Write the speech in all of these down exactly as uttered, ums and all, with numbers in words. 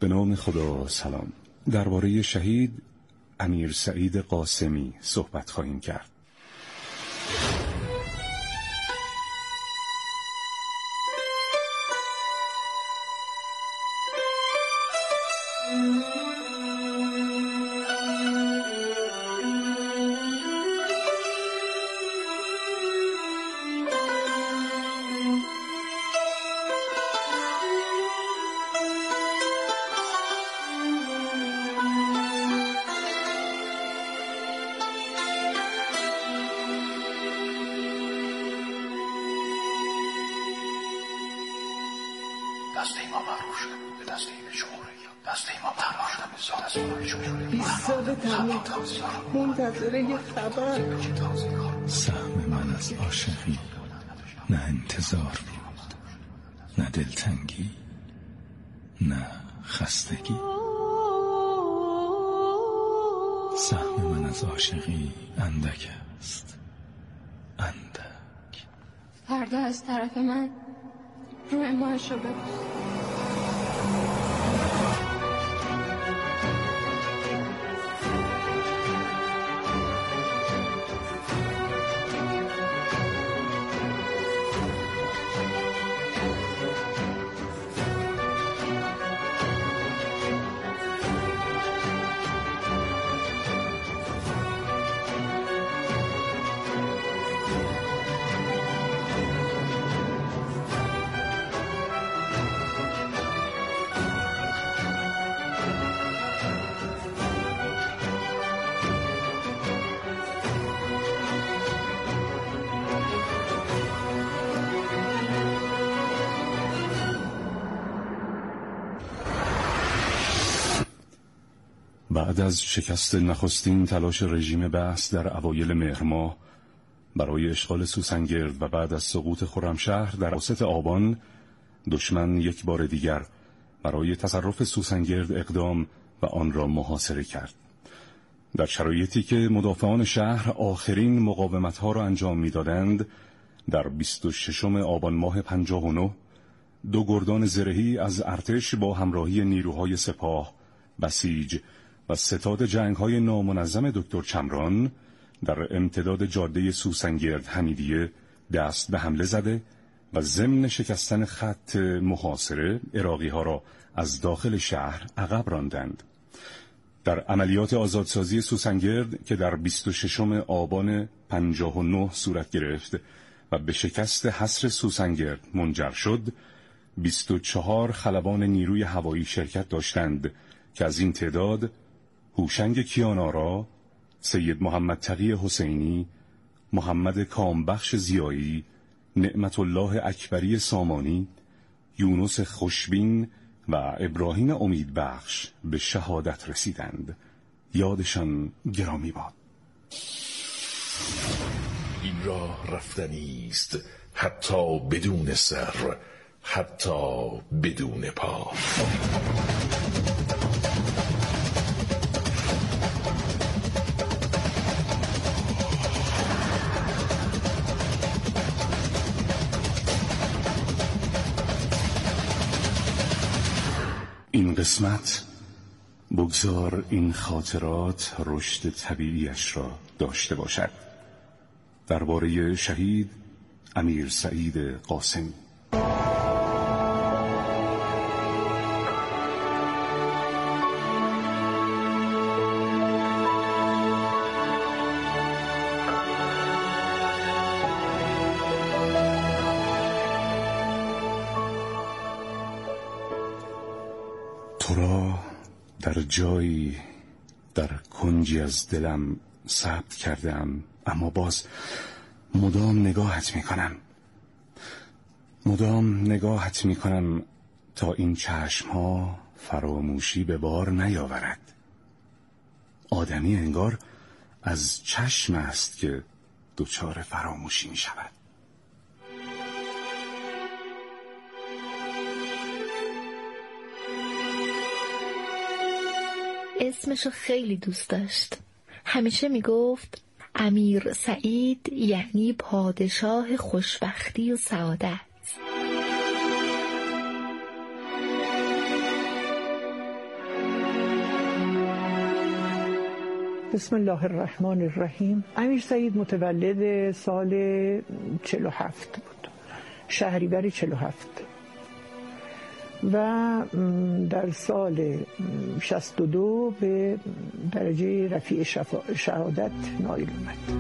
به نام خدا. سلام. درباره شهید امیر سعید قاسمی صحبت خواهیم کرد. دسته ما مغرور شده بود به دسته شماره یا دسته ما مغرور شده به دسته شماره بیست سال تمام منتظر یه خبر. سهم من از عاشقی نه انتظار بود، نه دلتنگی، نه خستگی. سهم من از عاشقی اندک است، اندک. فردا از طرف من روی ماهشو ببین. بعد از شکست نخستین تلاش رژیم بعث در اوایل مهر ماه برای اشغال سوسنگرد و بعد از سقوط خرمشهر در اواسط آبان، دشمن یک بار دیگر برای تصرف سوسنگرد اقدام و آن را محاصره کرد. در شرایطی که مدافعان شهر آخرین مقاومت‌ها را انجام می‌دادند، در بیست و ششم آبان ماه پنجاه و نه دو گردان زرهی از ارتش با همراهی نیروهای سپاه، بسیج و ستاد جنگ‌های نامنظم دکتر چمران در امتداد جاده سوسنگرد حمیدیه دست به حمله زده و ضمن شکستن خط محاصره عراقی‌ها را از داخل شهر عقب راندند. در عملیات آزادسازی سوسنگرد که در بیست و ششم آبان پنجاه و نه صورت گرفت و به شکست حصر سوسنگرد منجر شد، بیست و چهار خلبان نیروی هوایی شرکت داشتند که از این تعداد هوشنگ کیانارا، سید محمد تقی حسینی، محمد کامبخش زیایی، نعمت الله اکبری سامانی، یونس خوشبین و ابراهیم امیدبخش به شهادت رسیدند. یادشان گرامی باد. این راه رفتنی است، حتی بدون سر، حتی بدون پا. این قسمت بگذار این خاطرات رشد طبیعیش را داشته باشد. درباره شهید امیر سعید قاسمی. تو را در جایی در کنجی از دلم ثبت کردم، اما باز مدام نگاهت میکنم مدام نگاهت میکنم تا این چشمها فراموشی به بار نیاورد. آدمی انگار از چشم است که دچار فراموشی میشود. اسمشو خیلی دوست داشت. همیشه میگفت امیر سعید یعنی پادشاه خوشبختی و سعادت. بسم الله الرحمن الرحیم. امیر سعید متولد سال چهل و هفت بود، شهریور چهل و هفت، و در سال شصت و دو به درجه رفیع شفا... شهادت نایل اومد.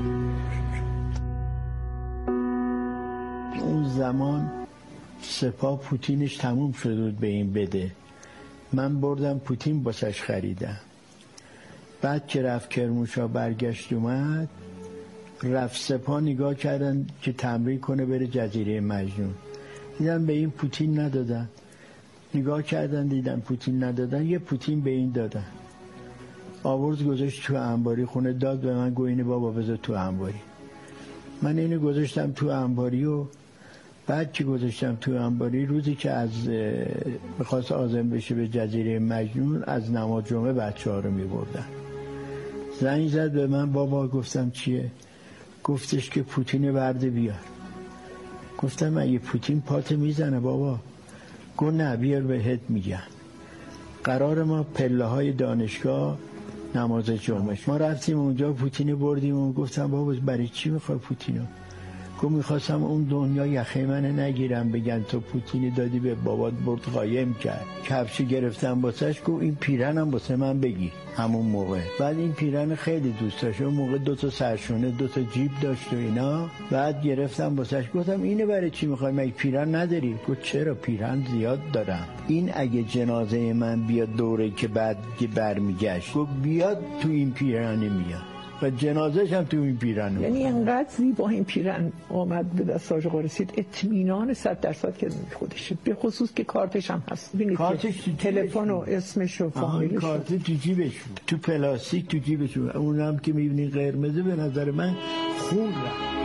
اون زمان سپاه پوتینش تموم شده بود به این بده، من بردم پوتین باسش خریدم. بعد که رفت کرمانشاه برگشت اومد، رفت سپاه نگاه کردن که تمرین کنه بره جزیره مجنون، دیدن به این پوتین ندادن. نگاه کردن دیدن پوتین ندادن، یه پوتین به این دادن. آورد گذاشت تو انباری، خونه داد به من، گوینه بابا بذار تو انباری. من اینو گذاشتم تو انباری و بعد که گذاشتم تو انباری، روزی که از میخواست آزم بشه به جزیره مجنون، از نماز جمعه بچه ها رو میبردن. زنگ زد به من، بابا. گفتم چیه؟ گفتش که پوتین برده بیار. گفتم اگه پوتین پات میزنه بابا؟ گفت نه بیار بهت میگم. قرار ما پله های دانشگاه نماز جمعه، ما رفتیم اونجا، پوتین بردیم و گفتم بابا برای چی میخوای پوتینو؟ گفت میخواستم اون دنیا یخه من نگیرم بگن تو پوتینی دادی به بابات برد قایم کرد. کفشی گرفتم باسش، گفت این پیرنم باسه من بگیر. همون موقع بعد این پیرن خیلی دوست داشت، اون موقع دو تا سرشونه دو تا جیب داشت و اینا. بعد گرفتم باسش، گفتم اینو برای چی میخوای، مگه پیرن نداری؟ گفت چرا، پیرن زیاد دارم. این اگه جنازه من بیاد دوره که بعد که برمیگشت، گفت بیاد تو این پیرن میاد و جنازه‌ش هم تو این پیرن. یعنی انقدر زیبا این پیرن آمد به دست آقا رسید، اطمینان صد درصد که خودشه، به خصوص که کارتش هم هست. ببینید کارتش، تلفن و اسمش و فامیلش، کارت تو جیبش بود، تو پلاستیک تو جیبش بود. اونم که می‌بینی قرمزه، به نظر من خون رفت.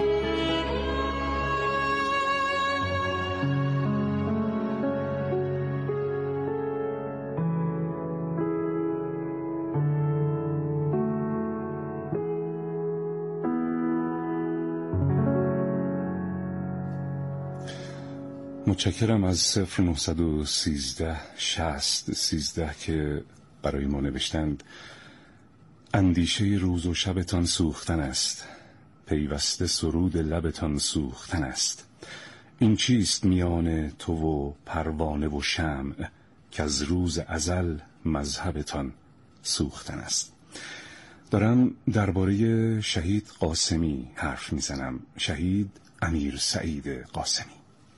متشکرم از صفر نهصد و سیزده شصت سیزده که برای ما نوشتند اندیشه روز و شبتان سوختن است، پیوسته سرود لبتان سوختن است. این چیست میان تو و پروانه و شمع، که از روز ازل مذهبتان سوختن است. دارم درباره شهید قاسمی حرف میزنم، شهید امیر سعید قاسمی.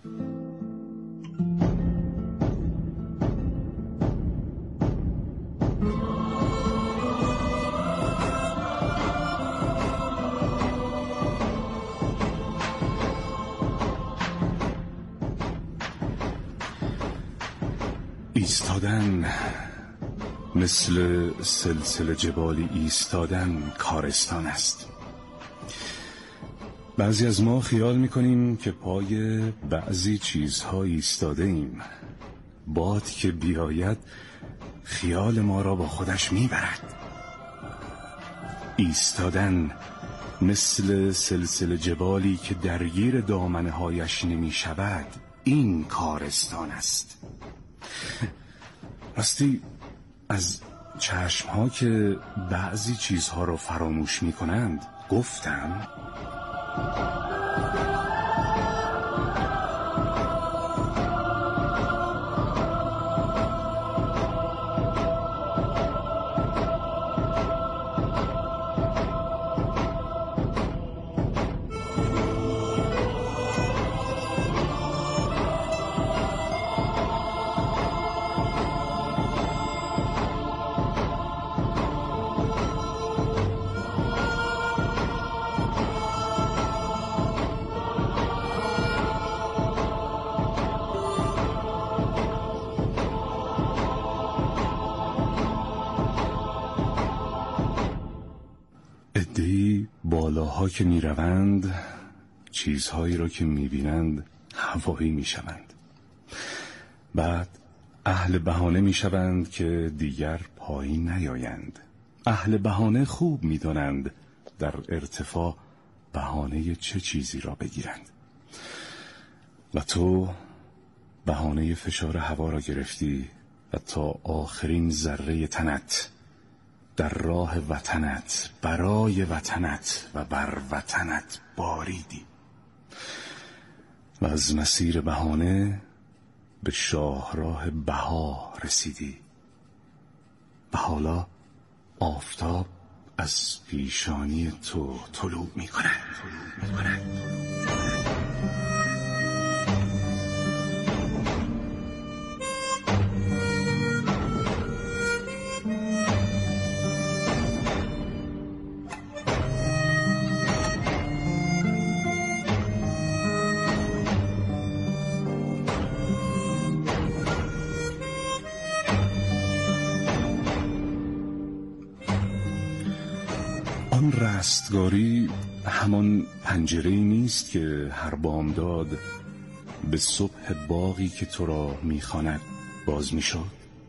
ایستادن مثل سلسله جبالی، ایستادن کارستان است. بعضی از ما خیال میکنیم که پای بعضی چیزها ایستاده ایم. باد که بیاید خیال ما را با خودش میبرد. ایستادن مثل سلسله جبالی که درگیر دامنه هایش نمی شود، این کارستان است. راستی از چشمها که بعضی چیزها را فراموش می کنند گفتم. عده‌ای بالاها که می روند، چیزهایی را که می بینند هوایی می شوند. بعد اهل بهانه می شوند که دیگر پایین نیایند. اهل بهانه خوب می دانند در ارتفاع بهانه چه چیزی را بگیرند. و تو بهانه فشار هوا را گرفتی و تا آخرین ذره تنت در راه وطنت، برای وطنت و بر وطنت باریدی و از مسیر بهانه به شاهراه بها رسیدی و حالا آفتاب از پیشانی تو طلوع می کند. آن رستگاری همان پنجره‌ای نیست که هر بامداد به صبح باغی که تو را می‌خواند باز می‌شد.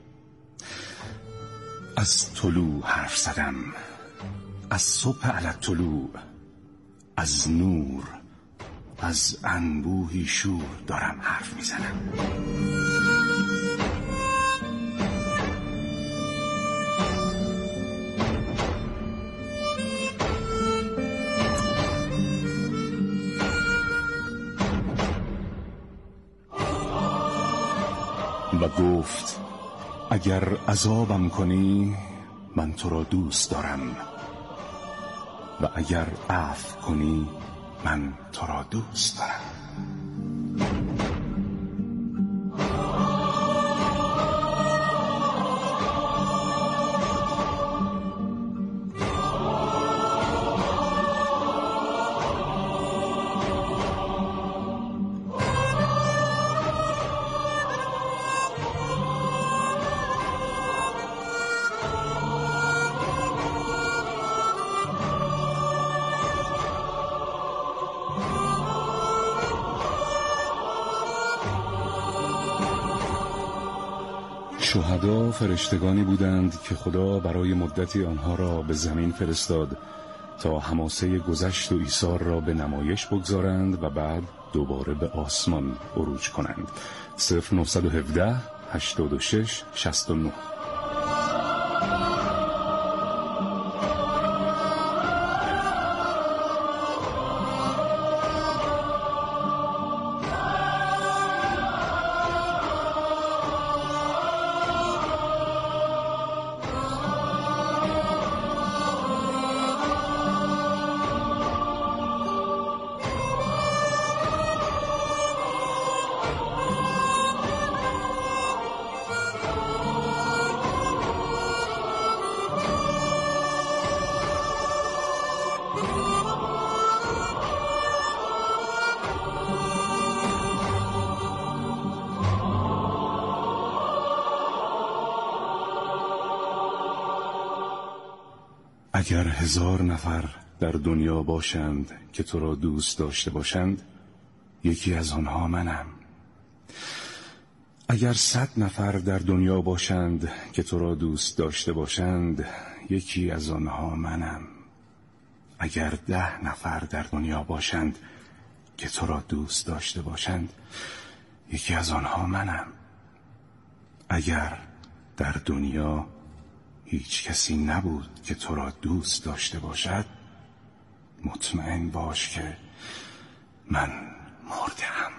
از طلوع حرف زدم، از صبح علی طلوع، از نور، از انبوهی شور دارم حرف می‌زنم. و گفت اگر عذابم کنی من تو را دوست دارم و اگر عفو کنی من تو را دوست دارم. شهدا فرشتگانی بودند که خدا برای مدتی آنها را به زمین فرستاد تا حماسه گذشت و ایثار را به نمایش بگذارند و بعد دوباره به آسمان عروج کنند. صفر نهصد و هفده هشتاد و شش شصت و نه. اگر هزار نفر در دنیا باشند که تو را دوست داشته باشند یکی از آنها منم. اگر صد نفر در دنیا باشند که تو را دوست داشته باشند یکی از آنها منم. اگر ده نفر در دنیا باشند که تو را دوست داشته باشند یکی از آنها منم. اگر در دنیا هیچ کسی نبود که تو را دوست داشته باشد مطمئن باش که من مرده‌ام.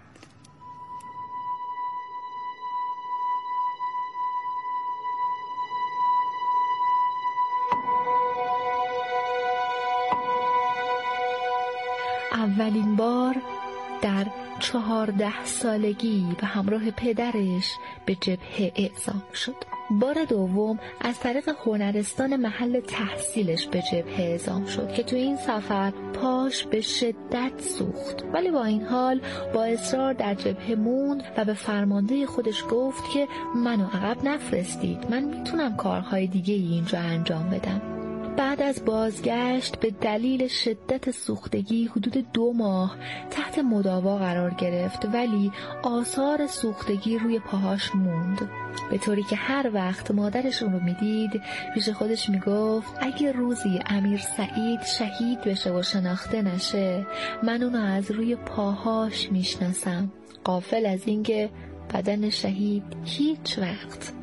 اولین بار در چهارده سالگی به همراه پدرش به جبهه اعزام شد. بار دوم از طریق هنرستان محل تحصیلش به جبهه اعزام شد که تو این سفر پاش به شدت سوخت، ولی با این حال با اصرار در جبهه موند و به فرمانده خودش گفت که منو عقب نفرستید، من میتونم کارهای دیگه اینجا انجام بدم. بعد از بازگشت به دلیل شدت سوختگی حدود دو ماه تحت مداوا قرار گرفت، ولی آثار سوختگی روی پاهاش موند، به طوری که هر وقت مادرش اون رو میدید پیش خودش میگفت اگه روزی امیر سعید شهید بشه و شناخته نشه من اونو از روی پاهاش میشناسم، غافل از اینکه بدن شهید هیچ وقت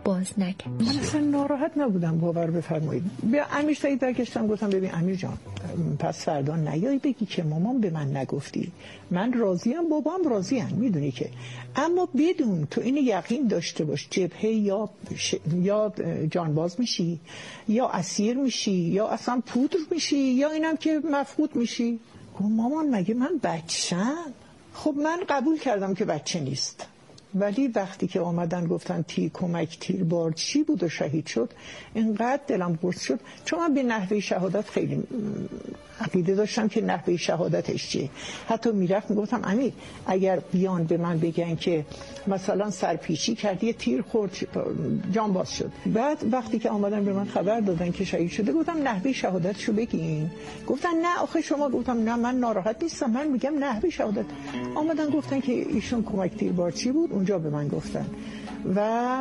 باز نکرد. من اصلا ناراحت نبودم، باور بفرمایید. به امیر سعید برگشتم گفتم ببین امیر جان، پس فردا نیایی بگی که مامان به من نگفتی. من راضیم، بابام راضی‌ان، میدونی که. اما بدون تو این یقین داشته باش جبهه یا ش... یا جانباز میشی یا اسیر میشی یا اصلا پودر میشی یا اینم که مفقود میشی. گفت مامان مگه من بچه‌م؟ خب من قبول کردم که بچه نیست، ولی وقتی که آمدن گفتن تی کمک تیربار چی بود و شهید شد، اینقدر دلم قرص شد، چون من به نحوه شهادت خیلی عقیده داشتم که نحوه شهادتش چیه. حتی میرفت میگفتم امیر اگر بیان به من بگن که مثلا سرپیچی کرد یه تیر خورد جان باز شد، بعد وقتی که آمدن به من خبر دادن که شهید شده گفتم نحوه شهادتشو بگین. گفتن نه آخه شما. گفتم نه من ناراحت نیستم، من میگم نحوه شهادت. آمدن گفتن که ایشون کمک تیربار چی بود، اونجا به من گفتن و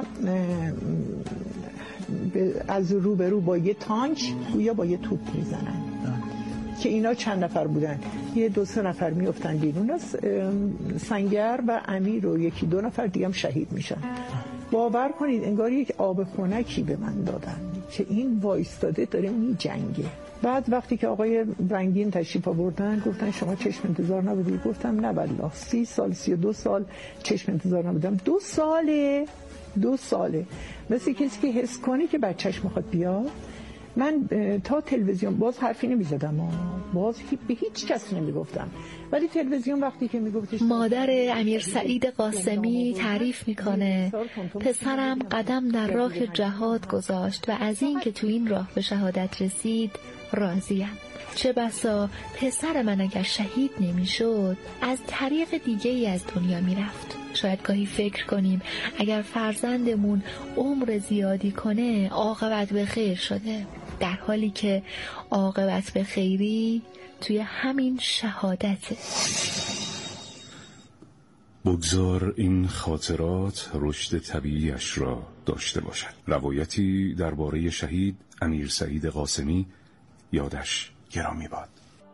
از رو به رو با یه تانک یا با یه توپ میزنن که اینا چند نفر بودن، یه دو سه نفر میافتن بیرون از سنگر و امیر و یکی دو نفر دیگه هم شهید میشن. باور کنید انگار یک آب خنکی به من دادن که این وایستاده داره میجنگه. بعد وقتی که آقای رنگین تشریف آوردن گفتن شما چشم انتظار نبودی؟ گفتم نه والله سی سال سی و دو سال چشم انتظار نبودم. دو ساله دو ساله مثل کسی که حس کنه که بچهش میخواد بیاد. من تا تلویزیون باز حرفی نمیزدم، باز به هیچ کس نمیگفتم، ولی تلویزیون وقتی که میگفتش. مادر امیر سعید قاسمی تعریف میکنه پسرم قدم در راه جهاد گذاشت و از این که تو این راه به شهادت رسید راضیم. چه بسا پسر من اگر شهید نمیشد از طریق دیگه ای از دنیا میرفت. شاید گاهی فکر کنیم اگر فرزندمون عمر زیادی کنه عاقبت به خیر شده، در حالی که عاقبت به خیری توی همین شهادته. بگذار این خاطرات رشد طبیعیش را داشته باشد. روایتی درباره شهید امیر سعید قاسمی یادش گرامی باد.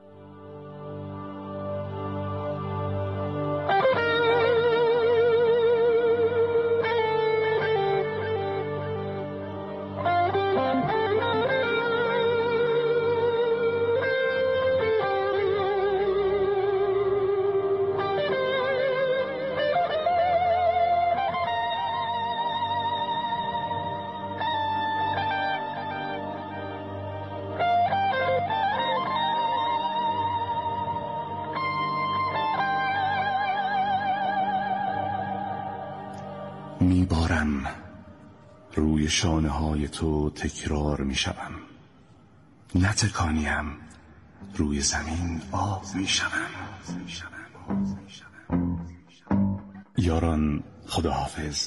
میبارم روی شانه های تو تکرار میشوم، نتکانیم روی زمین آب میشوم. یاران خداحافظ.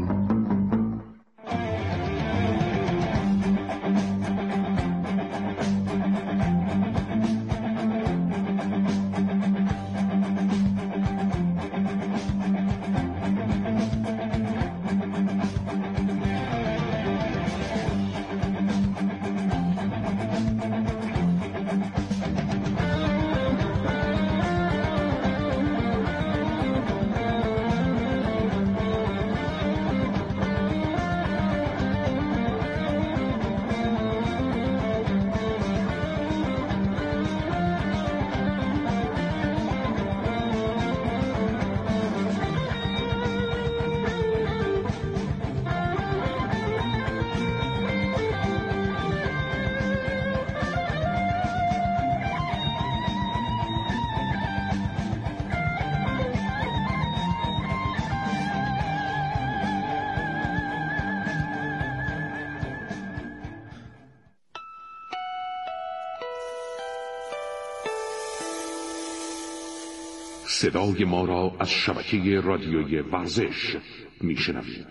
صدای ما را از شبکه رادیویی ورزش میشنوید.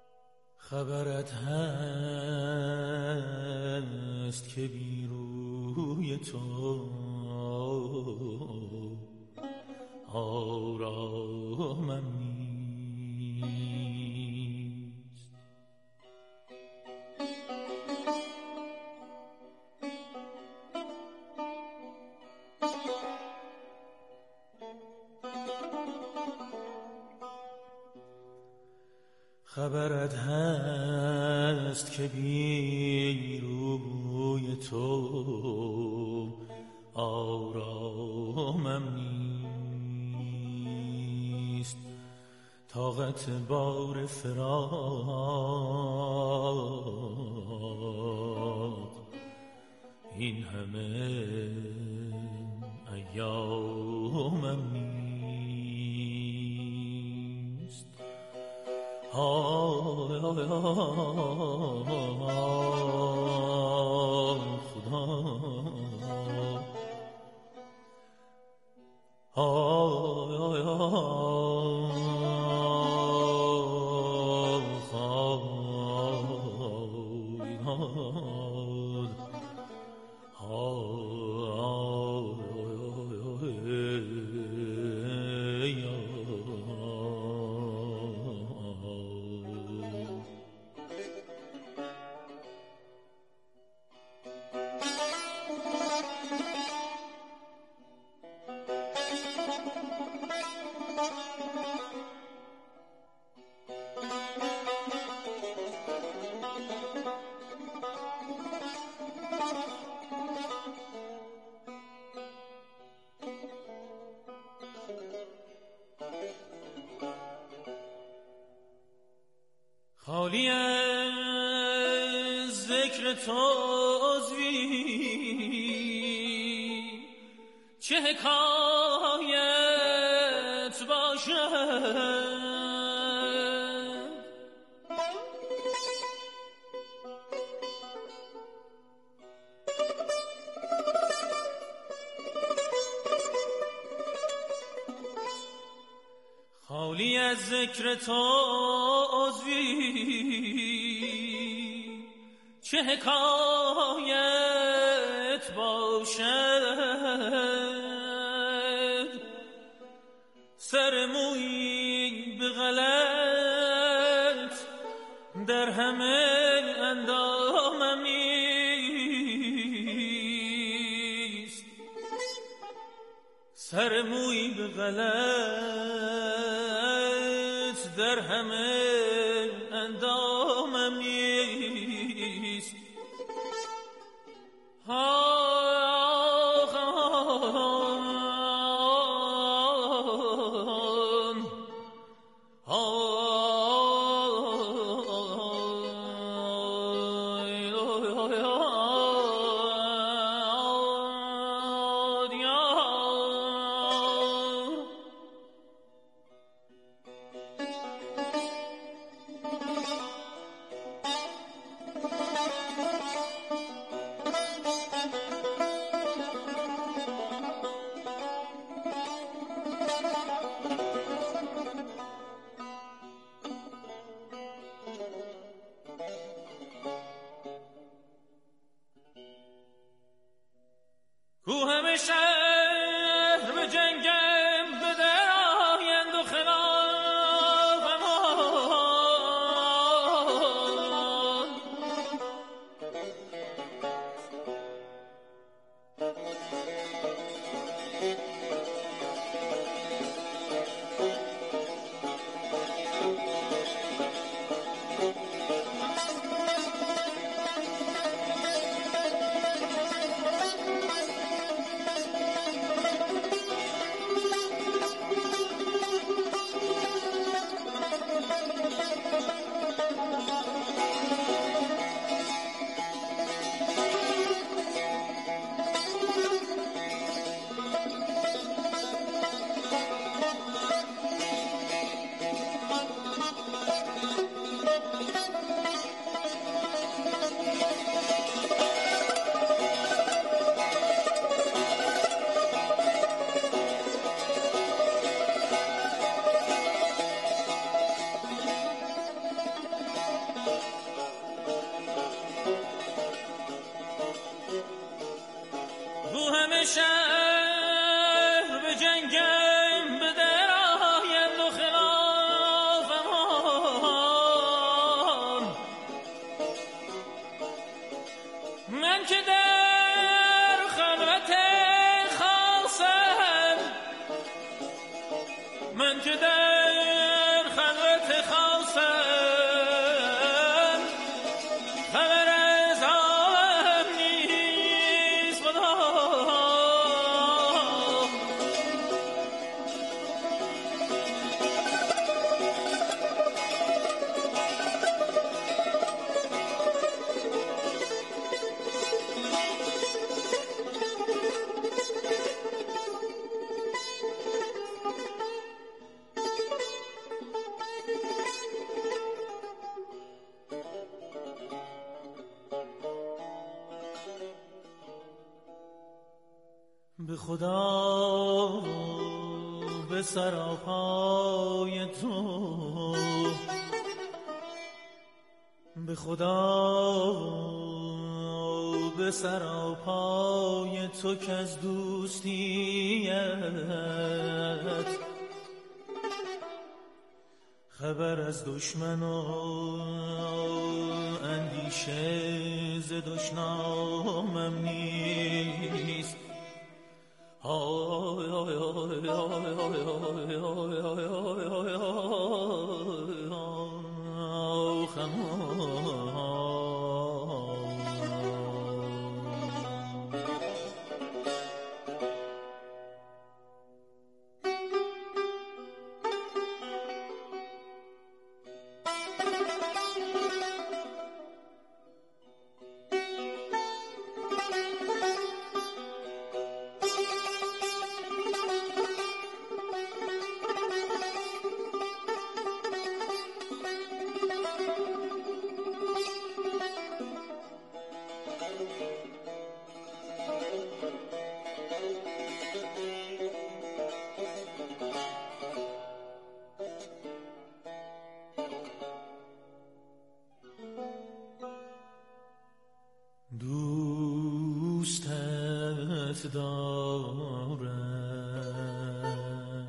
خبرت هست که بیرون روی تو آرامم نیست. خبرت هست که بی روی تو آرامم نیست. طاقت بار فراق این همه ایامم نیست. آه آه آه خدا آه آه خالی از ذکر تو عضوی چه حکایت باشد. خالی از ذکر تو عضوی چه حکایت باشد. سر مویی به غلط در همه اندامم نیست. سر مویی به غلط در همه اندامم نیست. آخ آخ به خدا به سراپای تو، به خدا به سراپای تو که از دوستیت خبر از دشمن و اندیشه ز دشنامم نیست. آی آی آی آی آی آی آی آی دوستت دارم،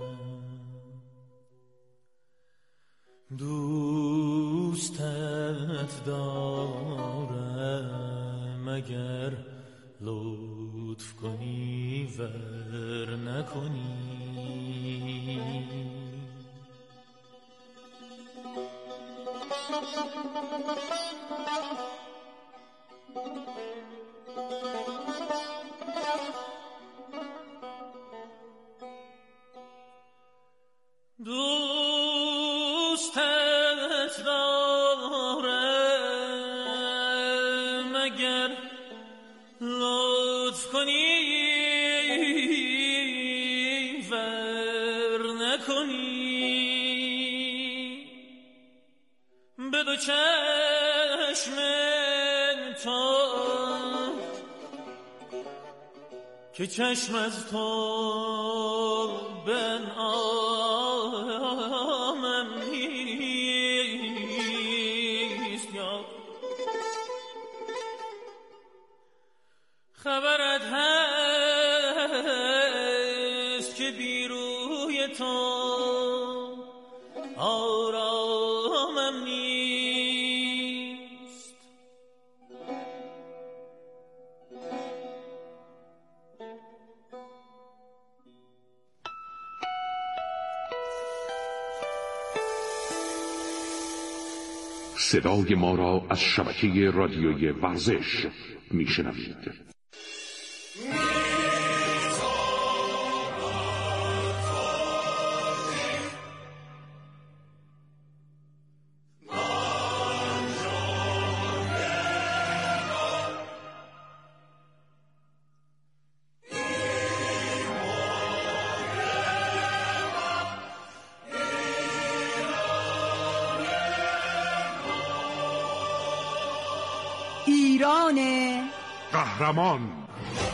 دوستت دارم، اگر لطف کنی ور نکنی. دوستت دارم، اگر لطف کنی ور نکنی. به دو چشم تو که چشم از تو بن آمم نیست، یا خبرت هست که بیروی تو آرامم نیست. صدای ما را از شبکه رادیوی ورزش میشنوید. ایران قهرمان.